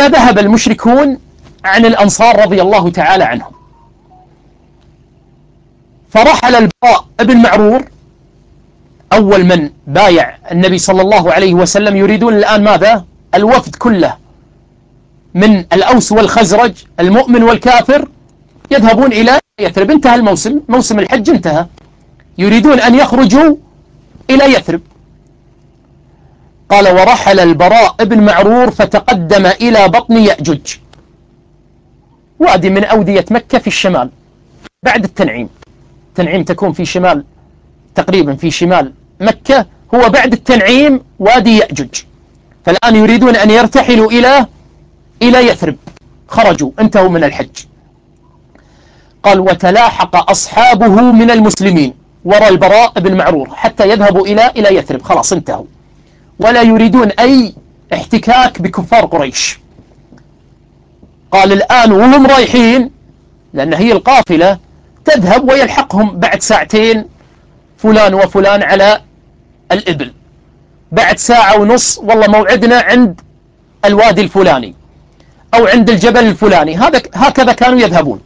هنا ذهب المشركون عن الأنصار رضي الله تعالى عنهم، فرحل البراء بن معرور أول من بايع النبي صلى الله عليه وسلم. يريدون الآن ماذا؟ الوفد كله من الأوس والخزرج، المؤمن والكافر، يذهبون إلى يثرب. انتهى الموسم، موسم الحج انتهى، يريدون أن يخرجوا إلى يثرب. قال: ورحل البراء بن معرور فتقدم إلى بطن يأجج، وادي من أودية مكة في الشمال بعد التنعيم. التنعيم تكون في شمال، تقريبا في شمال مكة، هو بعد التنعيم وادي يأجج. فالآن يريدون أن يرتحلوا إلى يثرب، خرجوا انتهوا من الحج. قال: وتلاحق أصحابه من المسلمين وراء البراء بن معرور حتى يذهبوا إلى يثرب، خلاص انتهوا، ولا يريدون أي احتكاك بكفار قريش. قال: الآن وهم رايحين، لأن هي القافلة تذهب ويلحقهم بعد ساعتين فلان وفلان على الإبل، بعد ساعة ونص والله موعدنا عند الوادي الفلاني أو عند الجبل الفلاني. هكذا كانوا يذهبون.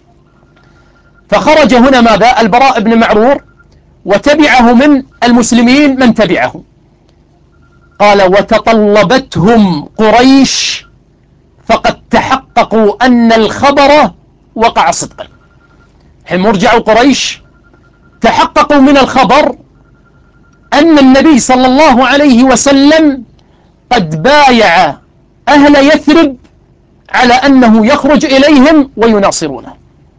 فخرج هنا ماذا؟ البراء بن معرور، وتبعه من المسلمين من تبعه. قال: وتطلبتهم قريش فقد تحققوا أن الخبر وقع صدقا. حين مرجعوا قريش تحققوا من الخبر أن النبي صلى الله عليه وسلم قد بايع أهل يثرب على أنه يخرج إليهم ويناصرونه.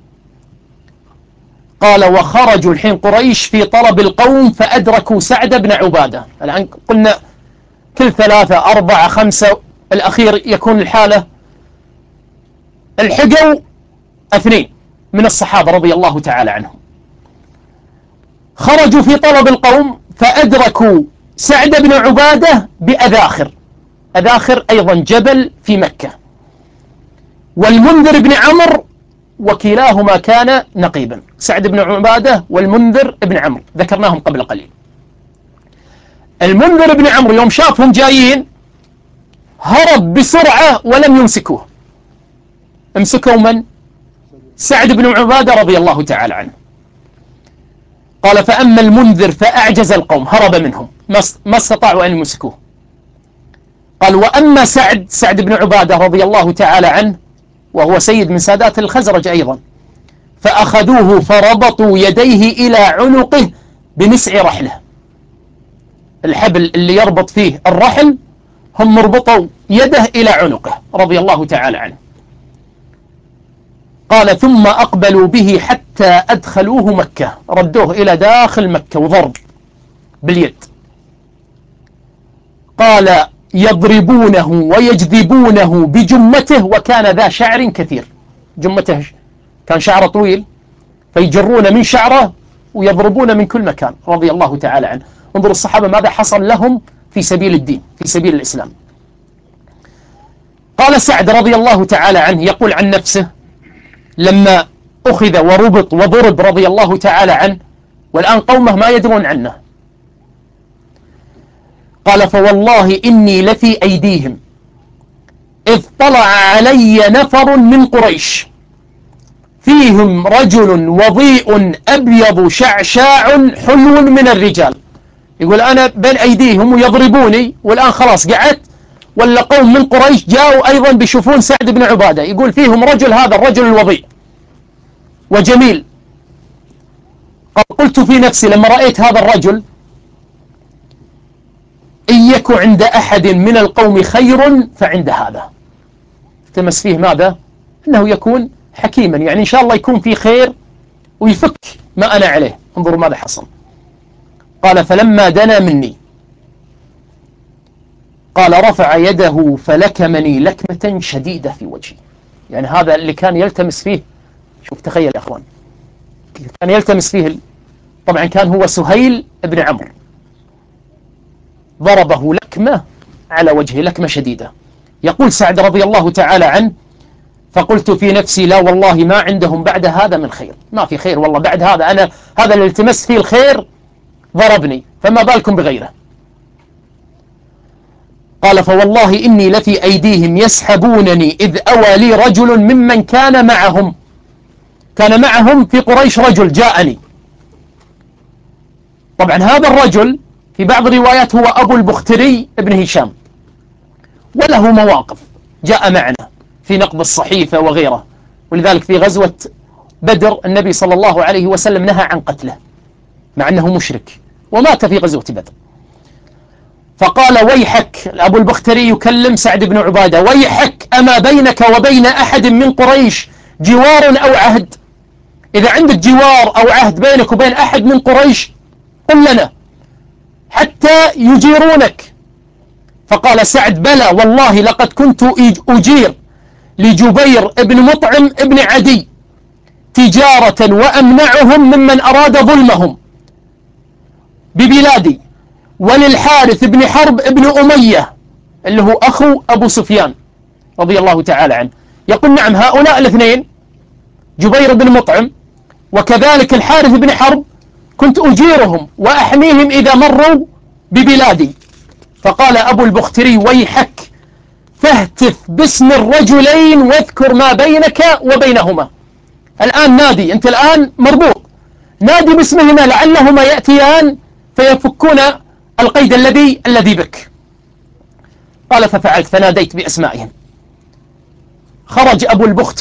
قال: وخرجوا الحين قريش في طلب القوم فأدركوا سعد بن عبادة. الآن قلنا كل 3 4 5 الأخير يكون الحالة، الحقوا 2 من الصحابة رضي الله تعالى عنهم. خرجوا في طلب القوم فأدركوا سعد بن عبادة بأذاخر. أذاخر أيضا جبل في مكة، والمنذر بن عمرو، وكلاهما كان نقيبا، سعد بن عبادة والمنذر بن عمرو ذكرناهم قبل قليل. المنذر بن عمرو يوم شافهم جايين هرب بسرعة ولم يمسكوه. امسكوا من؟ سعد بن عبادة رضي الله تعالى عنه. قال: فأما المنذر فأعجز القوم، هرب منهم، ما استطاعوا أن يمسكوه. قال: وأما سعد بن عبادة رضي الله تعالى عنه، وهو سيد من سادات الخزرج أيضا، فأخذوه فربطوا يديه إلى عنقه بنسع رحله. الحبل اللي يربط فيه الرحل هم مربطوا يده إلى عنقه رضي الله تعالى عنه. قال: ثم أقبلوا به حتى أدخلوه مكة، ردوه إلى داخل مكة وضرب باليد. قال: يضربونه ويجذبونه بجمته، وكان ذا شعر كثير. جمته كان شعره طويل، فيجرون من شعره ويضربون من كل مكان رضي الله تعالى عنه. انظروا الصحابة ماذا حصل لهم في سبيل الدين، في سبيل الإسلام. قال سعد رضي الله تعالى عنه يقول عن نفسه لما أخذ وربط وضرب رضي الله تعالى عنه، والآن قومه ما يدرون عنه، قال: فوالله إني لفي أيديهم إذ طلع علي نفر من قريش فيهم رجل وضيء أبيض شعشاع حلو من الرجال. يقول أنا بين أيديهم ويضربوني، والآن خلاص قعدت، ولا قوم من قريش جاءوا أيضا بيشوفون سعد بن عبادة، يقول فيهم رجل، هذا الرجل الوضيء وجميل. قلت في نفسي لما رأيت هذا الرجل إن يكن عند أحد من القوم خير فعند هذا. التمس فيه ماذا؟ أنه يكون حكيما، يعني إن شاء الله يكون في خير ويفك ما أنا عليه. انظروا ماذا حصل. قال: فلما دنا مني، قال رفع يده فلكمني لكمة شديدة في وجهي. يعني هذا اللي كان يلتمس فيه، شوف تخيل يا أخوان، كان يلتمس فيه، طبعا كان هو سهيل بن عمرو، ضربه لكمة على وجهه، لكمة شديدة. يقول سعد رضي الله تعالى عنه: فقلت في نفسي لا والله ما عندهم بعد هذا من خير، ما في خير والله بعد هذا، أنا هذا اللي التمس فيه الخير ضربني، فما بالكم بغيره. قال فوالله إني لفي أيديهم يسحبونني إذ أوى لي رجل ممن كان معهم. كان معهم في قريش رجل جاءني. طبعا هذا الرجل في بعض الروايات هو أبو البختري ابن هشام، وله مواقف جاء معنا في نقض الصحيفة وغيره. ولذلك في غزوة بدر النبي صلى الله عليه وسلم نهى عن قتله مع أنه مشرك ومات في غزوة بدر. فقال ويحك، أبو البختري يكلم سعد بن عبادة، ويحك أما بينك وبين أحد من قريش جوار أو عهد؟ إذا عندك جوار أو عهد بينك وبين أحد من قريش قل لنا حتى يجيرونك. فقال سعد بلى والله لقد كنت أجير لجبير ابن مطعم ابن عدي تجارة وأمنعهم ممن أراد ظلمهم ببلادي، وللحارث بن حرب ابن أمية اللي هو أخو أبو سفيان رضي الله تعالى عنه. يقول نعم هؤلاء الاثنين جبير بن مطعم وكذلك الحارث بن حرب كنت أجيرهم وأحميهم إذا مروا ببلادي. فقال أبو البختري ويحك فاهتف باسم الرجلين واذكر ما بينك وبينهما. الآن نادي، أنت الآن مربوط، نادي باسمهما لعلهما يأتيان فيفكون القيد الذي بك. قال ففعلت فناديت بأسمائهم. خرج أبو البختري